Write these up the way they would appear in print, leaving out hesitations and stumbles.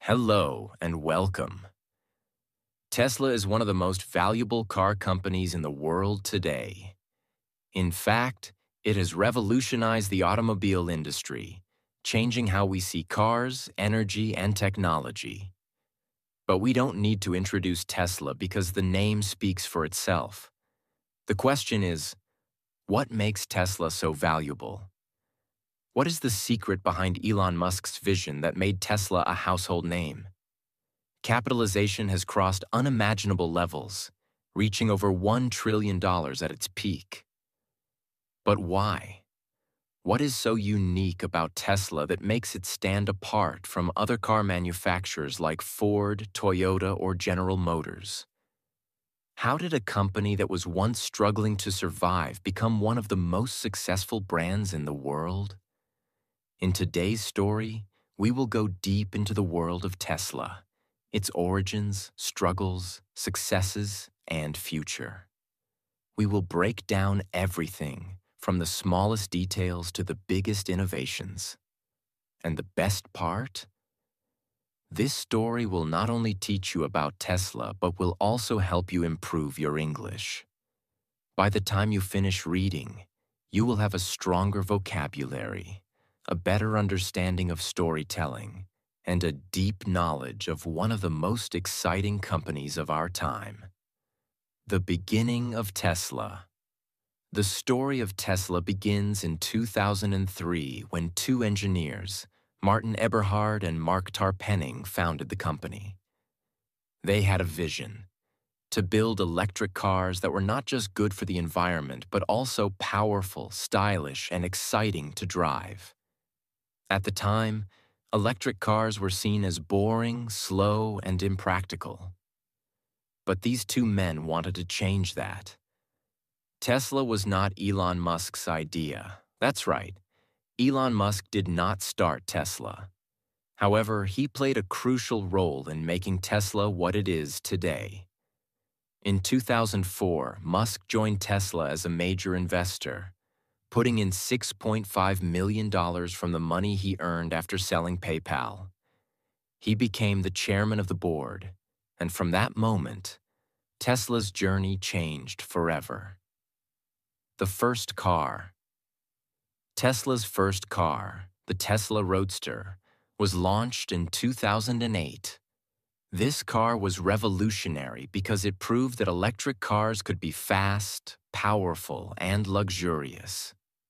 Hello and welcome. Tesla is one of the most valuable car companies in the world today. In fact, it has revolutionized the automobile industry, changing how we see cars, energy, and technology. But we don't need to introduce Tesla because the name speaks for itself. The question is, what makes Tesla so valuable? What is the secret behind Elon Musk's vision that made Tesla a household name? Capitalization has crossed unimaginable levels, reaching over $1 trillion at its peak. But why? What is so unique about Tesla that makes it stand apart from other car manufacturers like Ford, Toyota, or General Motors? How did a company that was once struggling to survive become one of the most successful brands in the world? In today's story, we will go deep into the world of Tesla, its origins, struggles, successes, and future. We will break down everything, from the smallest details to the biggest innovations. And the best part? This story will not only teach you about Tesla, but will also help you improve your English. By the time you finish reading, you will have a stronger vocabulary, a better understanding of storytelling, and a deep knowledge of one of the most exciting companies of our time. The beginning of Tesla. The story of Tesla begins in 2003 when two engineers, Martin Eberhard and Mark Tarpenning, founded the company. They had a vision: to build electric cars that were not just good for the environment, but also powerful, stylish, and exciting to drive. At the time, electric cars were seen as boring, slow, and impractical. But these two men wanted to change that. Tesla was not Elon Musk's idea. That's right. Elon Musk did not start Tesla. However, he played a crucial role in making Tesla what it is today. In 2004, Musk joined Tesla as a major investor, putting in $6.5 million from the money he earned after selling PayPal. He became the chairman of the board, and from that moment, Tesla's journey changed forever. The first car. Tesla's first car, the Tesla Roadster, was launched in 2008. This car was revolutionary because it proved that electric cars could be fast, powerful, and luxurious.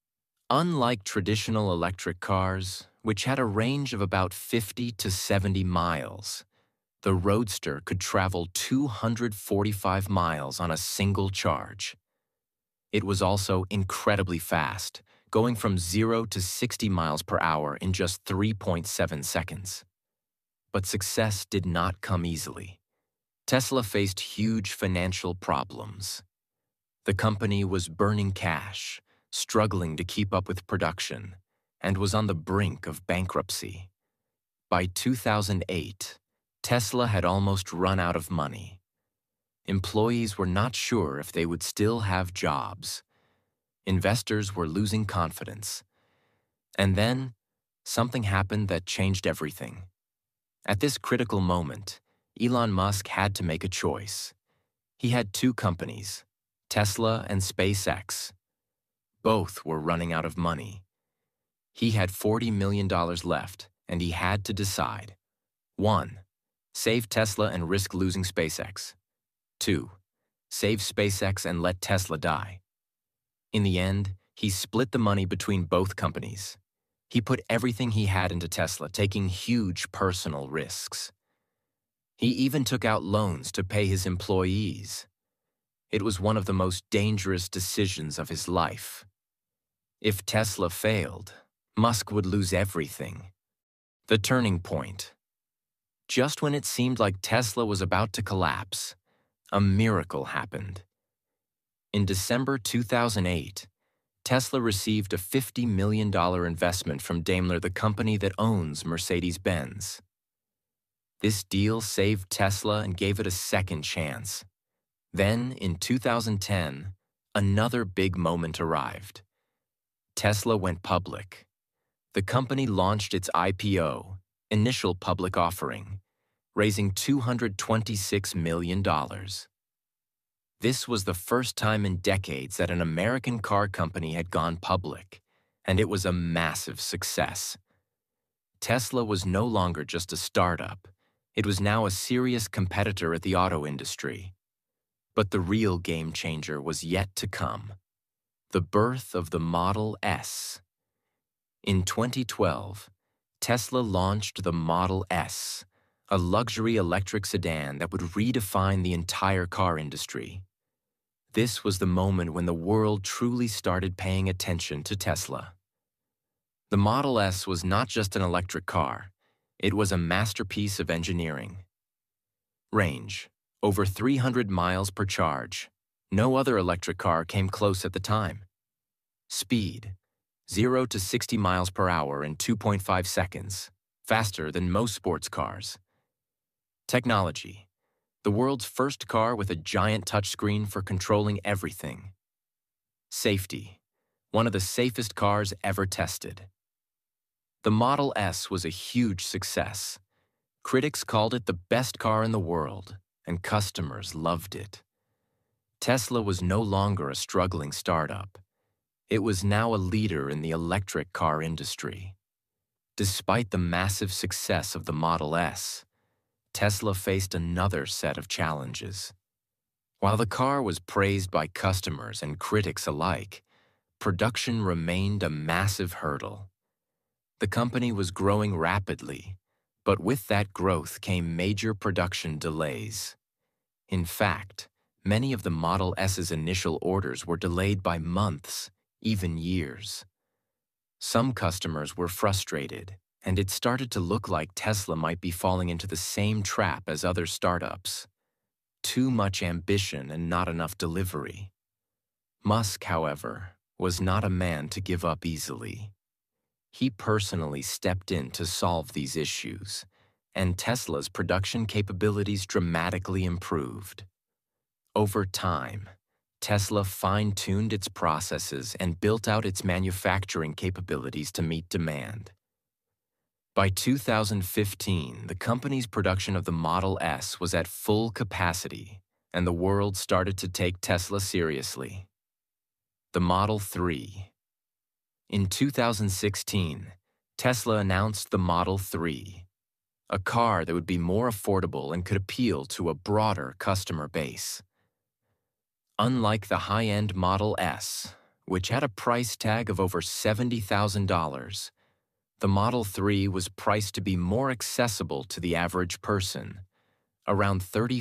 Unlike traditional electric cars, which had a range of about 50 to 70 miles, the Roadster could travel 245 miles on a single charge. It was also incredibly fast, going from 0 to 60 miles per hour in just 3.7 seconds. But success did not come easily. Tesla faced huge financial problems. The company was burning cash, struggling to keep up with production, and was on the brink of bankruptcy. By 2008, Tesla had almost run out of money. Employees were not sure if they would still have jobs. Investors were losing confidence. And then, something happened that changed everything. At this critical moment, Elon Musk had to make a choice. He had two companies, Tesla and SpaceX. Both were running out of money. He had $40 million left, and he had to decide. 1. Save Tesla and risk losing SpaceX. 2. Save SpaceX and let Tesla die. In the end, he split the money between both companies. He put everything he had into Tesla, taking huge personal risks. He even took out loans to pay his employees. It was one of the most dangerous decisions of his life. If Tesla failed, Musk would lose everything. The turning point. Just when it seemed like Tesla was about to collapse, a miracle happened. In December 2008, Tesla received a $50 million investment from Daimler, the company that owns Mercedes-Benz. This deal saved Tesla and gave it a second chance. Then, in 2010, another big moment arrived. Tesla went public. The company launched its IPO, initial public offering, raising $226 million. This was the first time in decades that an American car company had gone public, and it was a massive success. Tesla was no longer just a startup. It was now a serious competitor at the auto industry. But the real game changer was yet to come: the birth of the Model S. In 2012, Tesla launched the Model S, a luxury electric sedan that would redefine the entire car industry. This was the moment when the world truly started paying attention to Tesla. The Model S was not just an electric car. It was a masterpiece of engineering. Range: over 300 miles per charge. No other electric car came close at the time. Speed: 0 to 60 miles per hour in 2.5 seconds, faster than most sports cars. Technology: the world's first car with a giant touchscreen for controlling everything. Safety: one of the safest cars ever tested. The Model S was a huge success. Critics called it the best car in the world, and customers loved it. Tesla was no longer a struggling startup. It was now a leader in the electric car industry. Despite the massive success of the Model S, Tesla faced another set of challenges. While the car was praised by customers and critics alike, production remained a massive hurdle. The company was growing rapidly, but with that growth came major production delays. In fact, many of the Model S's initial orders were delayed by months, even years. Some customers were frustrated, and it started to look like Tesla might be falling into the same trap as other startups: too much ambition and not enough delivery. Musk, however, was not a man to give up easily. He personally stepped in to solve these issues, and Tesla's production capabilities dramatically improved. Over time, Tesla fine-tuned its processes and built out its manufacturing capabilities to meet demand. By 2015, the company's production of the Model S was at full capacity, and the world started to take Tesla seriously. The Model 3. In 2016, Tesla announced the Model 3, a car that would be more affordable and could appeal to a broader customer base. Unlike the high-end Model S, which had a price tag of over $70,000, the Model 3 was priced to be more accessible to the average person, around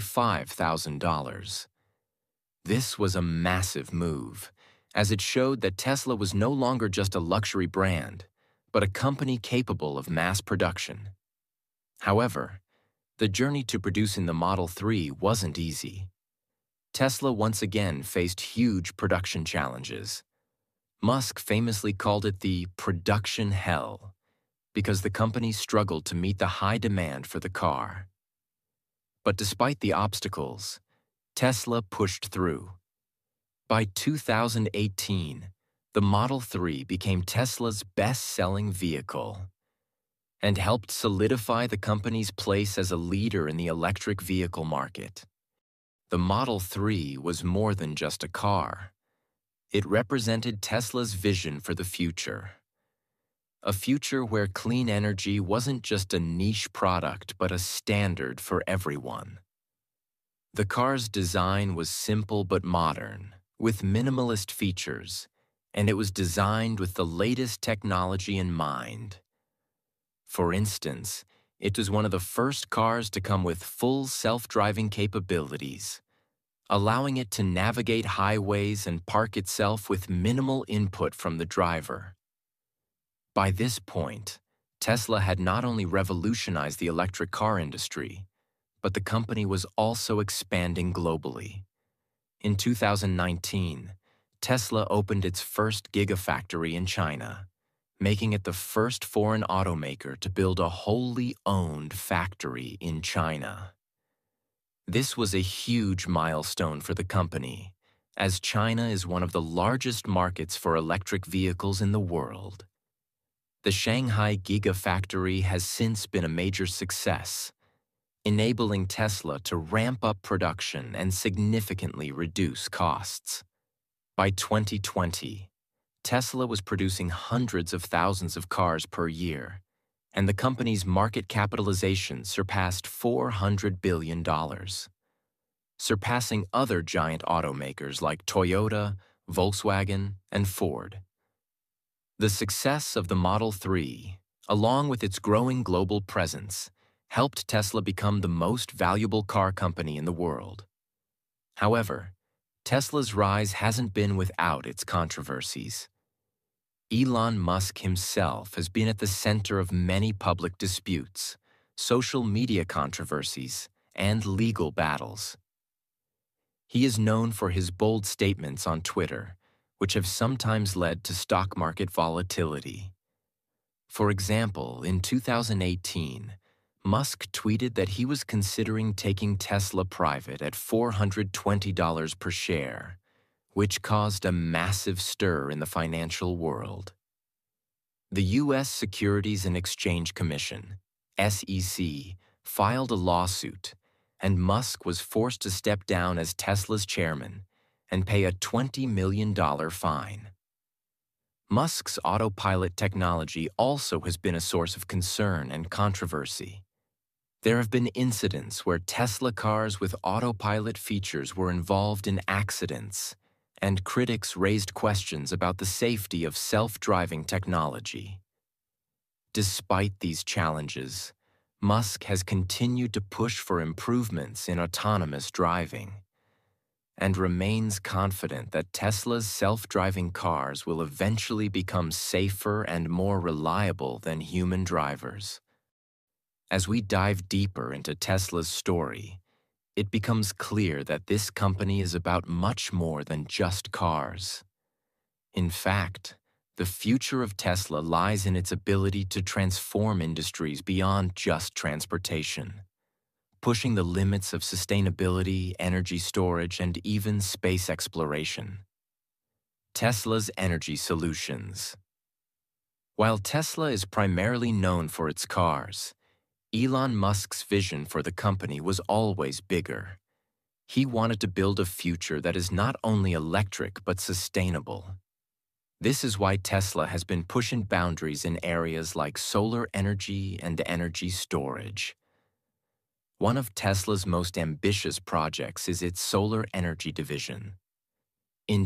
$35,000. This was a massive move, as it showed that Tesla was no longer just a luxury brand, but a company capable of mass production. However, the journey to producing the Model 3 wasn't easy. Tesla once again faced huge production challenges. Musk famously called it the production hell, because the company struggled to meet the high demand for the car. But despite the obstacles, Tesla pushed through. By 2018, the Model 3 became Tesla's best-selling vehicle and helped solidify the company's place as a leader in the electric vehicle market. The Model 3 was more than just a car. It represented Tesla's vision for the future. A future where clean energy wasn't just a niche product but a standard for everyone. The car's design was simple but modern, with minimalist features, and it was designed with the latest technology in mind. For instance, it was one of the first cars to come with full self-driving capabilities, allowing it to navigate highways and park itself with minimal input from the driver. By this point, Tesla had not only revolutionized the electric car industry, but the company was also expanding globally. In 2019, Tesla opened its first Gigafactory in China, making it the first foreign automaker to build a wholly owned factory in China. This was a huge milestone for the company, as China is one of the largest markets for electric vehicles in the world. The Shanghai Gigafactory has since been a major success, enabling Tesla to ramp up production and significantly reduce costs. By 2020, Tesla was producing hundreds of thousands of cars per year, and the company's market capitalization surpassed $400 billion, surpassing other giant automakers like Toyota, Volkswagen, and Ford. The success of the Model 3, along with its growing global presence, helped Tesla become the most valuable car company in the world. However, Tesla's rise hasn't been without its controversies. Elon Musk himself has been at the center of many public disputes, social media controversies, and legal battles. He is known for his bold statements on Twitter, which have sometimes led to stock market volatility. For example, in 2018, Musk tweeted that he was considering taking Tesla private at $420 per share, which caused a massive stir in the financial world. The U.S. Securities and Exchange Commission, SEC, filed a lawsuit, and Musk was forced to step down as Tesla's chairman and pay a $20 million fine. Musk's autopilot technology also has been a source of concern and controversy. There have been incidents where Tesla cars with autopilot features were involved in accidents, and critics raised questions about the safety of self-driving technology. Despite these challenges, Musk has continued to push for improvements in autonomous driving and remains confident that Tesla's self-driving cars will eventually become safer and more reliable than human drivers. As we dive deeper into Tesla's story, it becomes clear that this company is about much more than just cars. In fact, the future of Tesla lies in its ability to transform industries beyond just transportation, pushing the limits of sustainability, energy storage, and even space exploration. Tesla's energy solutions. While Tesla is primarily known for its cars, Elon Musk's vision for the company was always bigger. He wanted to build a future that is not only electric but sustainable. This is why Tesla has been pushing boundaries in areas like solar energy and energy storage. One of Tesla's most ambitious projects is its solar energy division. In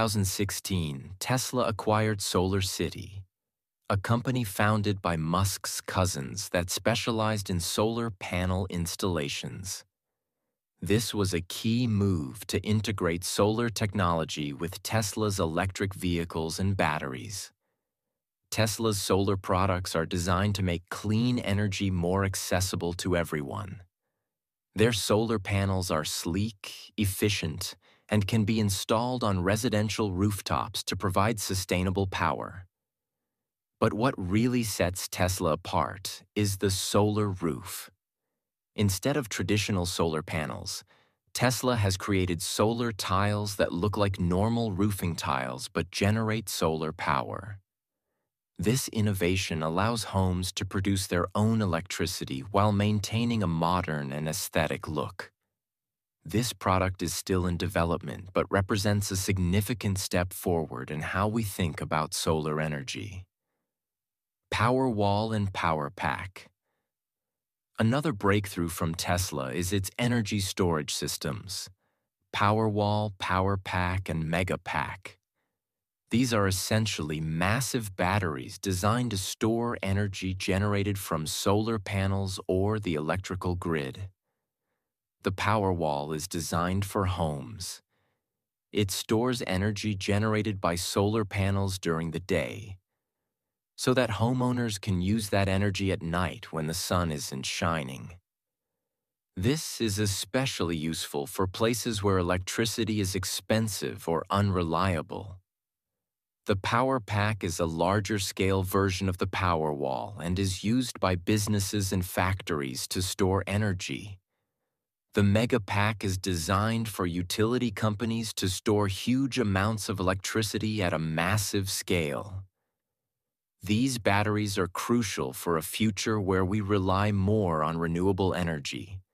2016, Tesla acquired SolarCity, a company founded by Musk's cousins that specialized in solar panel installations. This was a key move to integrate solar technology with Tesla's electric vehicles and batteries. Tesla's solar products are designed to make clean energy more accessible to everyone. Their solar panels are sleek, efficient, and can be installed on residential rooftops to provide sustainable power. But what really sets Tesla apart is the solar roof. Instead of traditional solar panels, Tesla has created solar tiles that look like normal roofing tiles but generate solar power. This innovation allows homes to produce their own electricity while maintaining a modern and aesthetic look. This product is still in development but represents a significant step forward in how we think about solar energy. Powerwall and PowerPack. Another breakthrough from Tesla is its energy storage systems, Powerwall, PowerPack, and Megapack. These are essentially massive batteries designed to store energy generated from solar panels or the electrical grid. The Powerwall is designed for homes. It stores energy generated by solar panels during the day, so that homeowners can use that energy at night when the sun isn't shining. This is especially useful for places where electricity is expensive or unreliable. The PowerPack is a larger-scale version of the Powerwall and is used by businesses and factories to store energy. The Megapack is designed for utility companies to store huge amounts of electricity at a massive scale. These batteries are crucial for a future where we rely more on renewable energy,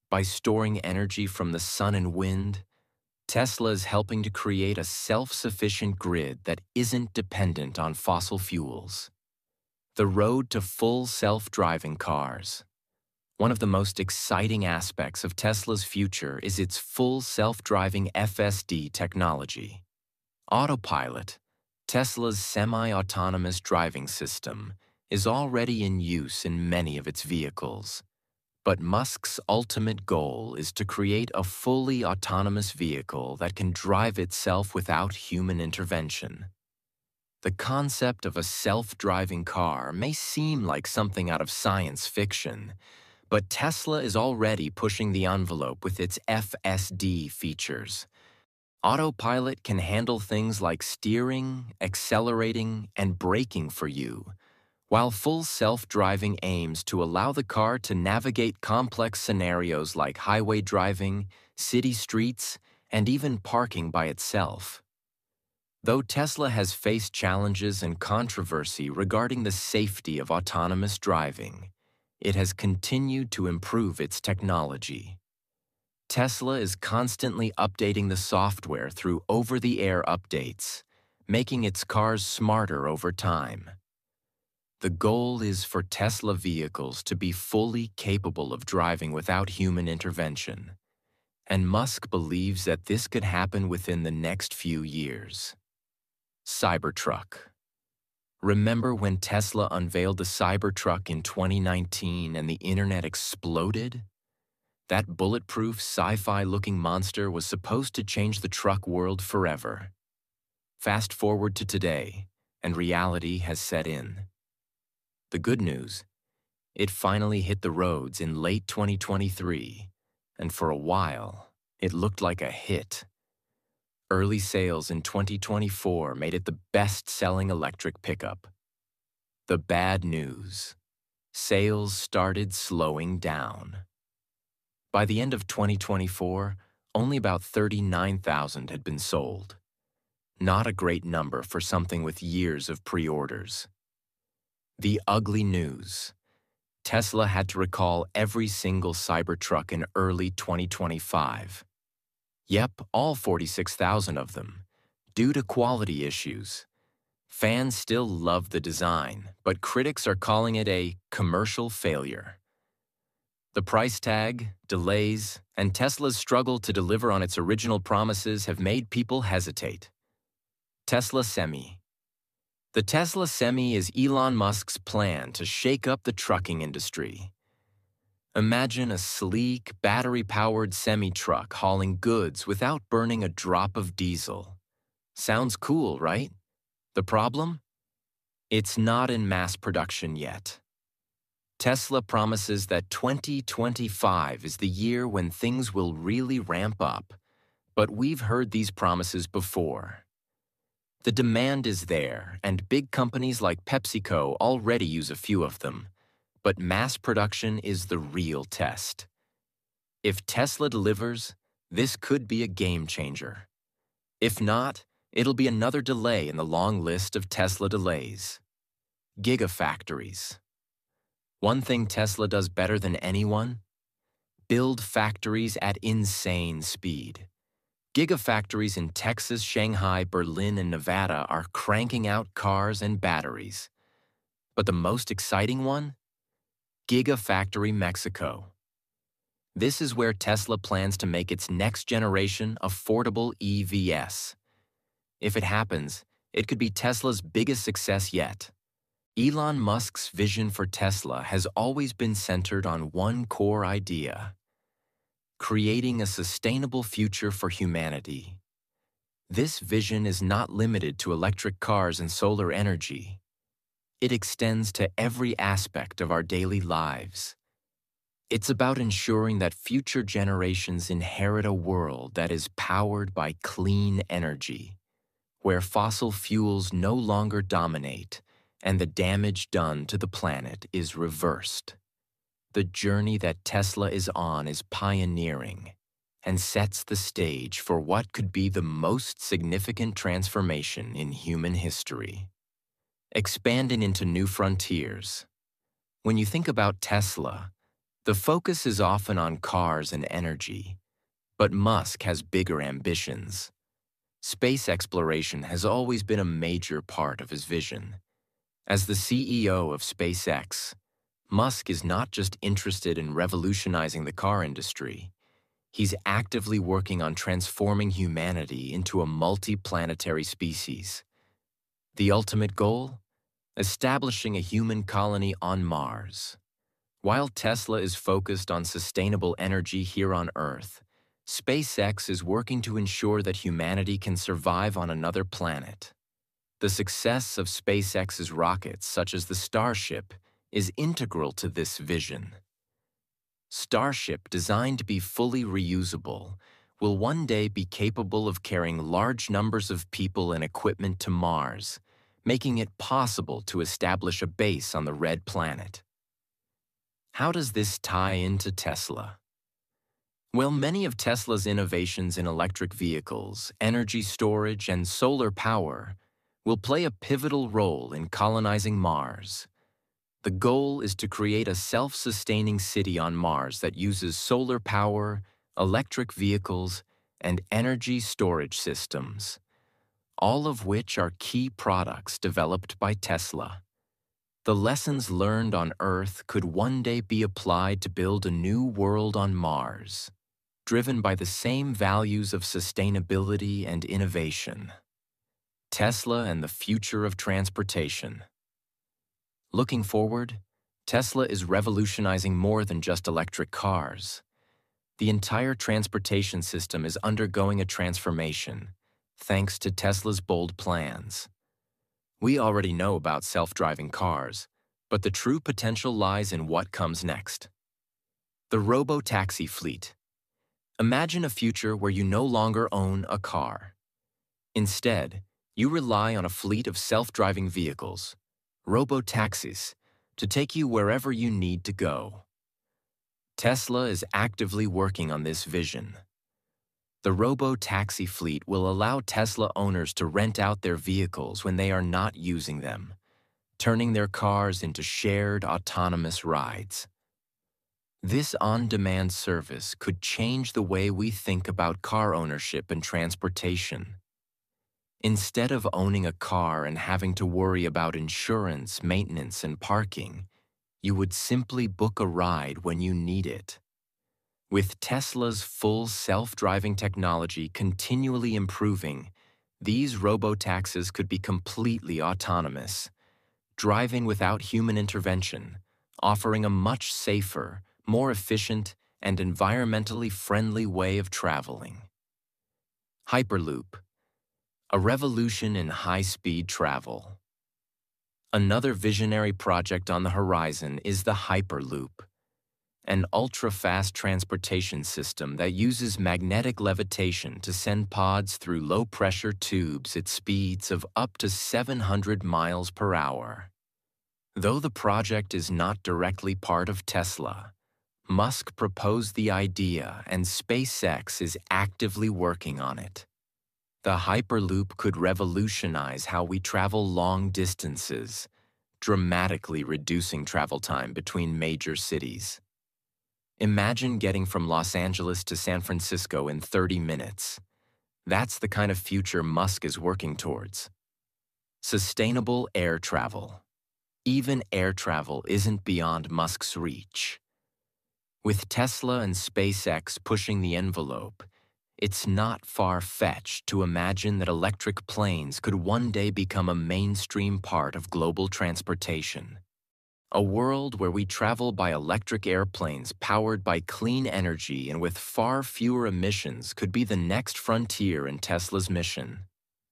By storing energy from the sun and wind, Tesla is helping to create a self-sufficient grid that isn't dependent on fossil fuels. The road to full self-driving cars. One of the most exciting aspects of Tesla's future is its full self-driving FSD technology. Autopilot, Tesla's semi-autonomous driving system, is already in use in many of its vehicles. But Musk's ultimate goal is to create a fully autonomous vehicle that can drive itself without human intervention. The concept of a self-driving car may seem like something out of science fiction, but Tesla is already pushing the envelope with its FSD features. Autopilot can handle things like steering, accelerating, and braking for you, while full self-driving aims to allow the car to navigate complex scenarios like highway driving, city streets, and even parking by itself. Though Tesla has faced challenges and controversy regarding the safety of autonomous driving, it has continued to improve its technology. Tesla is constantly updating the software through over-the-air updates, making its cars smarter over time. The goal is for Tesla vehicles to be fully capable of driving without human intervention, and Musk believes that this could happen within the next few years. Cybertruck. Remember when Tesla unveiled the Cybertruck in 2019 and the internet exploded? That bulletproof, sci-fi-looking monster was supposed to change the truck world forever. Fast forward to today, and reality has set in. The good news, it finally hit the roads in late 2023, and for a while, it looked like a hit. Early sales in 2024 made it the best-selling electric pickup. The bad news, sales started slowing down. By the end of 2024, only about 39,000 had been sold. Not a great number for something with years of pre-orders. The ugly news. Tesla had to recall every single Cybertruck in early 2025. Yep, all 46,000 of them, due to quality issues. Fans still love the design, but critics are calling it a commercial failure. The price tag, delays, and Tesla's struggle to deliver on its original promises have made people hesitate. Tesla Semi. The Tesla Semi is Elon Musk's plan to shake up the trucking industry. Imagine a sleek, battery-powered semi-truck hauling goods without burning a drop of diesel. Sounds cool, right? The problem? It's not in mass production yet. Tesla promises that 2025 is the year when things will really ramp up, but we've heard these promises before. The demand is there, and big companies like PepsiCo already use a few of them, but mass production is the real test. If Tesla delivers, this could be a game changer. If not, it'll be another delay in the long list of Tesla delays. Gigafactories. One thing Tesla does better than anyone? Build factories at insane speed. Gigafactories in Texas, Shanghai, Berlin, and Nevada are cranking out cars and batteries. But the most exciting one? Gigafactory Mexico. This is where Tesla plans to make its next-generation affordable EVs. If it happens, it could be Tesla's biggest success yet. Elon Musk's vision for Tesla has always been centered on one core idea: creating a sustainable future for humanity. This vision is not limited to electric cars and solar energy. It extends to every aspect of our daily lives. It's about ensuring that future generations inherit a world that is powered by clean energy, where fossil fuels no longer dominate and the damage done to the planet is reversed. The journey that Tesla is on is pioneering and sets the stage for what could be the most significant transformation in human history. Expanding into new frontiers. When you think about Tesla, The focus is often on cars and energy, but Musk has bigger ambitions. Space exploration has always been a major part of his vision. As the CEO of SpaceX, Musk is not just interested in revolutionizing the car industry. He's actively working on transforming humanity into a multi-planetary species. The ultimate goal? Establishing a human colony on Mars. While Tesla is focused on sustainable energy here on Earth, SpaceX is working to ensure that humanity can survive on another planet. The success of SpaceX's rockets, such as the Starship, is integral to this vision. Starship, designed to be fully reusable, will one day be capable of carrying large numbers of people and equipment to Mars, making it possible to establish a base on the Red Planet. How does this tie into Tesla? Well, many of Tesla's innovations in electric vehicles, energy storage, and solar power will play a pivotal role in colonizing Mars. The goal is to create a self-sustaining city on Mars that uses solar power, electric vehicles, and energy storage systems, all of which are key products developed by Tesla. The lessons learned on Earth could one day be applied to build a new world on Mars, driven by the same values of sustainability and innovation. Tesla and the future of transportation. Looking forward, Tesla is revolutionizing more than just electric cars. The entire transportation system is undergoing a transformation, thanks to Tesla's bold plans. We already know about self-driving cars, but the true potential lies in what comes next. The robo-taxi fleet. Imagine a future where you no longer own a car. Instead, you rely on a fleet of self-driving vehicles, robo-taxis, to take you wherever you need to go. Tesla is actively working on this vision. The robo-taxi fleet will allow Tesla owners to rent out their vehicles when they are not using them, turning their cars into shared autonomous rides. This on-demand service could change the way we think about car ownership and transportation. Instead of owning a car and having to worry about insurance, maintenance, and parking, you would simply book a ride when you need it. With Tesla's full self-driving technology continually improving, these robo-taxis could be completely autonomous, driving without human intervention, offering a much safer, more efficient, and environmentally friendly way of traveling. Hyperloop. A revolution in high-speed travel. Another visionary project on the horizon is the Hyperloop, an ultra-fast transportation system that uses magnetic levitation to send pods through low-pressure tubes at speeds of up to 700 miles per hour. Though the project is not directly part of Tesla, Musk proposed the idea and SpaceX is actively working on it. The Hyperloop could revolutionize how we travel long distances, dramatically reducing travel time between major cities. Imagine getting from Los Angeles to San Francisco in 30 minutes. That's the kind of future Musk is working towards. Sustainable air travel. Even air travel isn't beyond Musk's reach. With Tesla and SpaceX pushing the envelope, it's not far-fetched to imagine that electric planes could one day become a mainstream part of global transportation. A world where we travel by electric airplanes powered by clean energy and with far fewer emissions could be the next frontier in Tesla's mission.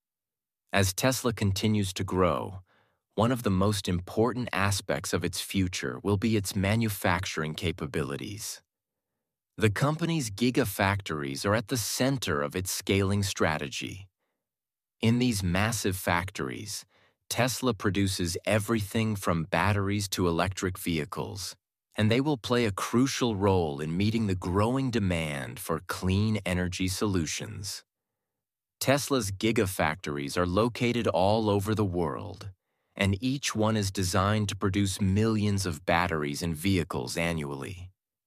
As Tesla continues to grow, one of the most important aspects of its future will be its manufacturing capabilities. The company's gigafactories are at the center of its scaling strategy. In these massive factories, Tesla produces everything from batteries to electric vehicles, and they will play a crucial role in meeting the growing demand for clean energy solutions. Tesla's gigafactories are located all over the world, and each one is designed to produce millions of batteries and vehicles annually.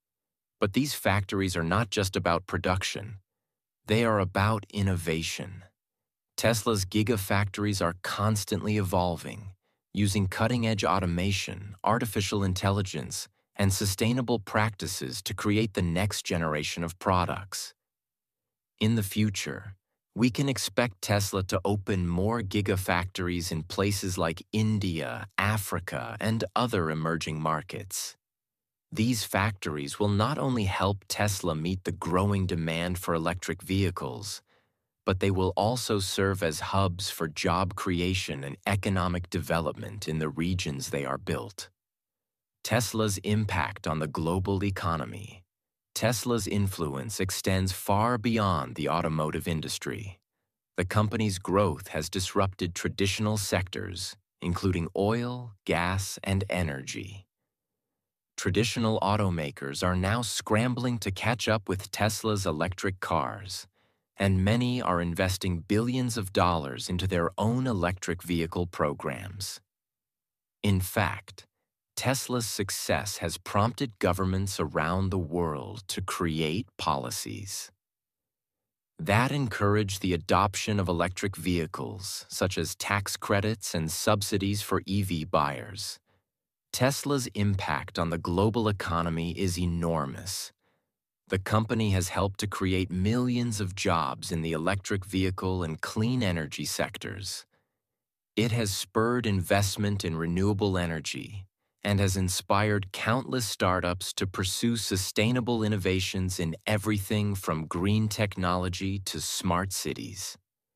But these factories are not just about production. They are about innovation. Tesla's gigafactories are constantly evolving, using cutting-edge automation, artificial intelligence, and sustainable practices to create the next generation of products. In the future, we can expect Tesla to open more gigafactories in places like India, Africa, and other emerging markets. These factories will not only help Tesla meet the growing demand for electric vehicles, but they will also serve as hubs for job creation and economic development in the regions they are built. Tesla's impact on the global economy. Tesla's influence extends far beyond the automotive industry. The company's growth has disrupted traditional sectors, including oil, gas, and energy. Traditional automakers are now scrambling to catch up with Tesla's electric cars, and many are investing billions of dollars into their own electric vehicle programs. In fact, Tesla's success has prompted governments around the world to create policies that encourage the adoption of electric vehicles, such as tax credits and subsidies for EV buyers. Tesla's impact on the global economy is enormous. The company has helped to create millions of jobs in the electric vehicle and clean energy sectors. It has spurred investment in renewable energy and has inspired countless startups to pursue sustainable innovations in everything from green technology to smart cities.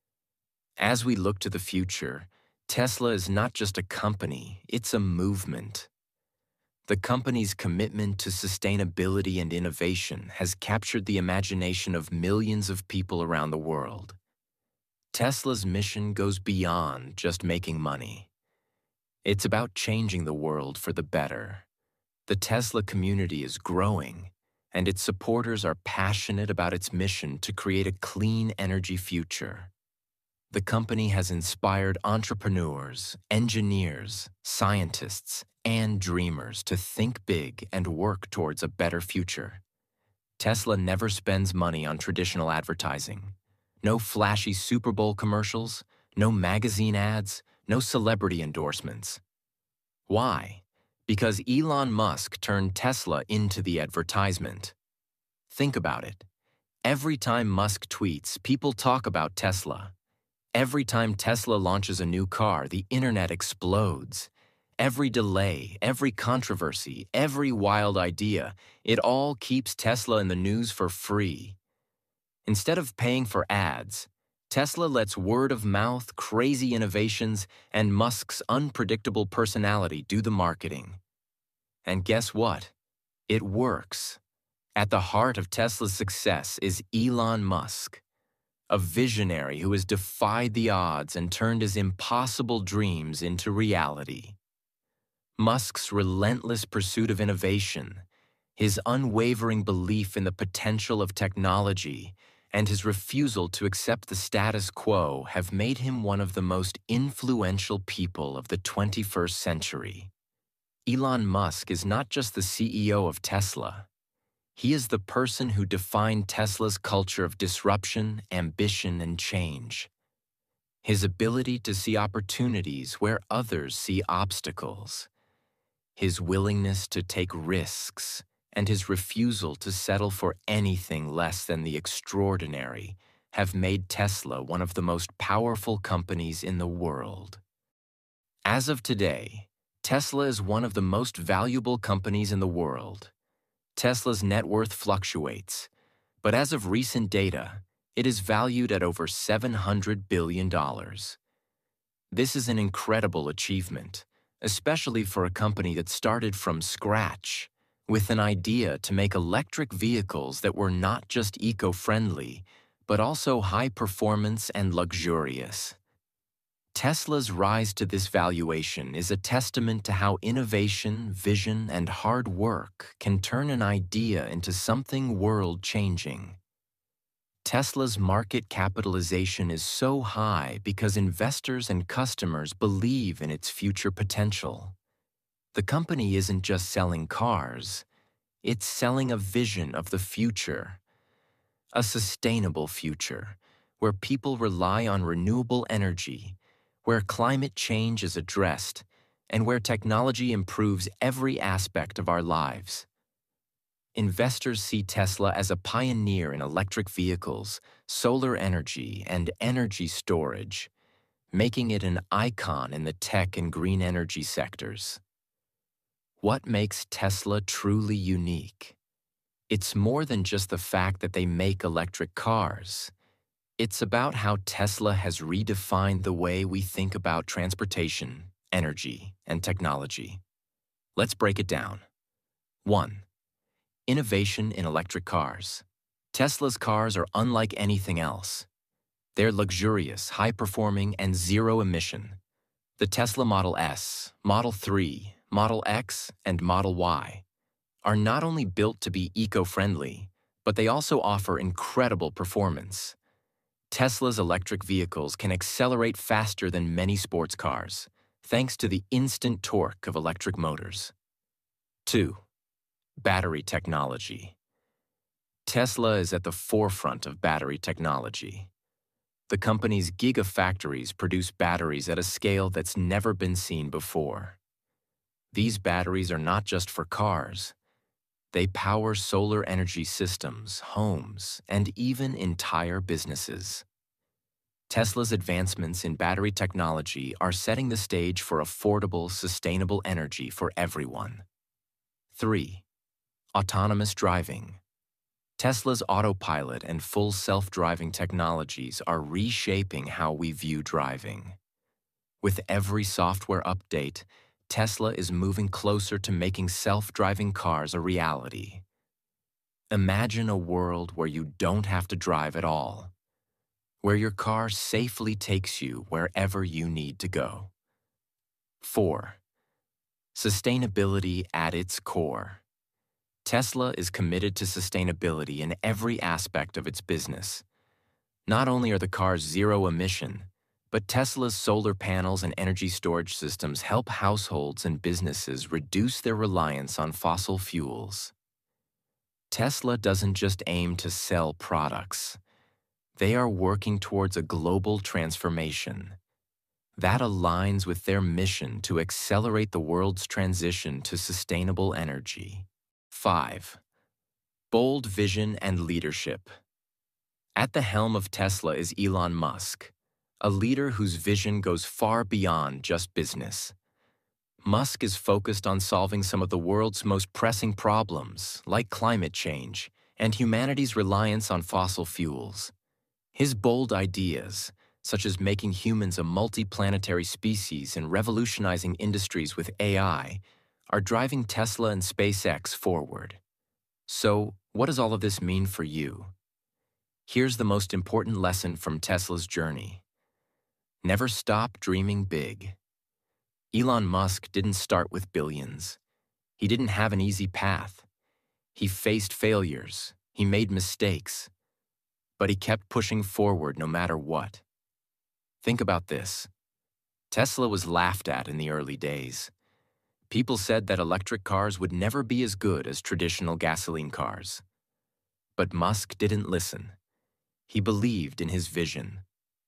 As we look to the future, Tesla is not just a company, it's a movement. The company's commitment to sustainability and innovation has captured the imagination of millions of people around the world. Tesla's mission goes beyond just making money. It's about changing the world for the better. The Tesla community is growing, and its supporters are passionate about its mission to create a clean energy future. The company has inspired entrepreneurs, engineers, scientists, and dreamers to think big and work towards a better future. Tesla never spends money on traditional advertising. No flashy Super Bowl commercials, no magazine ads, no celebrity endorsements. Why? Because Elon Musk turned Tesla into the advertisement. Think about it. Every time Musk tweets, people talk about Tesla. Every time Tesla launches a new car, the internet explodes. Every delay, every controversy, every wild idea, it all keeps Tesla in the news for free. Instead of paying for ads, Tesla lets word-of-mouth, crazy innovations, and Musk's unpredictable personality do the marketing. And guess what? It works. At the heart of Tesla's success is Elon Musk, a visionary who has defied the odds and turned his impossible dreams into reality. Musk's relentless pursuit of innovation, his unwavering belief in the potential of technology, and his refusal to accept the status quo have made him one of the most influential people of the 21st century. Elon Musk is not just the CEO of Tesla. He is the person who defined Tesla's culture of disruption, ambition, and change. His ability to see opportunities where others see obstacles, his willingness to take risks, and his refusal to settle for anything less than the extraordinary have made Tesla one of the most powerful companies in the world. As of today, Tesla is one of the most valuable companies in the world. Tesla's net worth fluctuates, but as of recent data, it is valued at over $700 billion. This is an incredible achievement, especially for a company that started from scratch, with an idea to make electric vehicles that were not just eco-friendly, but also high-performance and luxurious. Tesla's rise to this valuation is a testament to how innovation, vision, and hard work can turn an idea into something world-changing. Tesla's market capitalization is so high because investors and customers believe in its future potential. The company isn't just selling cars, It's selling a vision of the future, a sustainable future, where people rely on renewable energy, where climate change is addressed, and where technology improves every aspect of our lives. Investors see Tesla as a pioneer in electric vehicles, solar energy, and energy storage, making it an icon in the tech and green energy sectors. What makes Tesla truly unique? It's more than just the fact that they make electric cars. It's about how Tesla has redefined the way we think about transportation, energy, and technology. Let's break it down. 1. Innovation in electric cars. Tesla's cars are unlike anything else. They're luxurious, high-performing, and zero-emission. The Tesla Model S, Model 3, Model X, and Model Y are not only built to be eco-friendly, but they also offer incredible performance. Tesla's electric vehicles can accelerate faster than many sports cars, thanks to the instant torque of electric motors. 2. Battery technology. Tesla is at the forefront of battery technology. The company's gigafactories produce batteries at a scale that's never been seen before. These batteries are not just for cars. They power solar energy systems, homes, and even entire businesses. Tesla's advancements in battery technology are setting the stage for affordable, sustainable energy for everyone. 3. Autonomous driving. Tesla's autopilot and full self-driving technologies are reshaping how we view driving. With every software update, Tesla is moving closer to making self-driving cars a reality. Imagine a world where you don't have to drive at all, where your car safely takes you wherever you need to go. 4. Sustainability at its core. Tesla is committed to sustainability in every aspect of its business. Not only are the cars zero-emission, but Tesla's solar panels and energy storage systems help households and businesses reduce their reliance on fossil fuels. Tesla doesn't just aim to sell products. They are working towards a global transformation that aligns with their mission to accelerate the world's transition to sustainable energy. 5. Bold vision and leadership. At the helm of Tesla is Elon Musk, a leader whose vision goes far beyond just business. Musk is focused on solving some of the world's most pressing problems, like climate change and humanity's reliance on fossil fuels. His bold ideas, such as making humans a multi-planetary species and revolutionizing industries with AI, are driving Tesla and SpaceX forward. So, what does all of this mean for you? Here's the most important lesson from Tesla's journey. Never stop dreaming big. Elon Musk didn't start with billions. He didn't have an easy path. He faced failures. He made mistakes. But he kept pushing forward no matter what. Think about this. Tesla was laughed at in the early days. People said that electric cars would never be as good as traditional gasoline cars. But Musk didn't listen. He believed in his vision.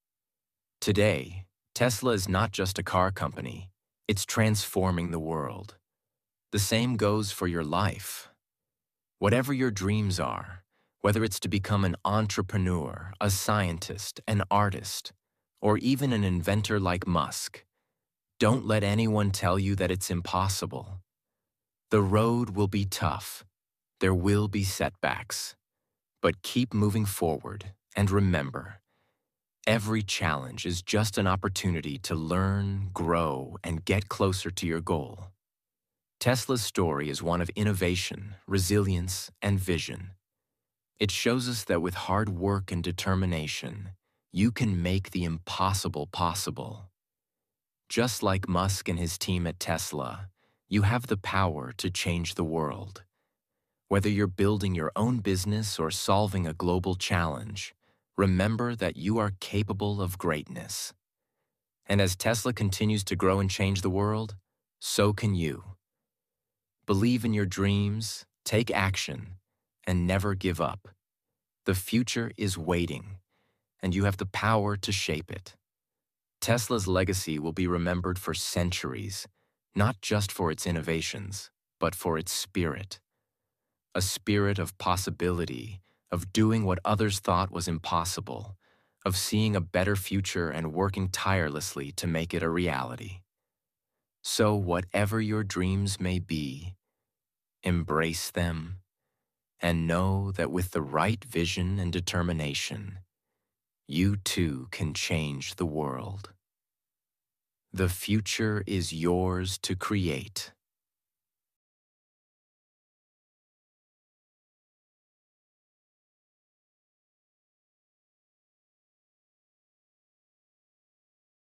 Today, Tesla is not just a car company. It's transforming the world. The same goes for your life. Whatever your dreams are, whether it's to become an entrepreneur, a scientist, an artist, or even an inventor like Musk, don't let anyone tell you that it's impossible. The road will be tough. There will be setbacks. But keep moving forward, and remember, every challenge is just an opportunity to learn, grow, and get closer to your goal. Tesla's story is one of innovation, resilience, and vision. It shows us that with hard work and determination, you can make the impossible possible. Just like Musk and his team at Tesla, you have the power to change the world. Whether you're building your own business or solving a global challenge, remember that you are capable of greatness. And as Tesla continues to grow and change the world, so can you. Believe in your dreams, Take action and never give up. The future is waiting, and you have the power to shape it. Tesla's legacy will be remembered for centuries, not just for its innovations, but for its spirit. A spirit of possibility, of doing what others thought was impossible, of seeing a better future and working tirelessly to make it a reality. So whatever your dreams may be, embrace them, and know that with the right vision and determination, you too can change the world. The future is yours to create.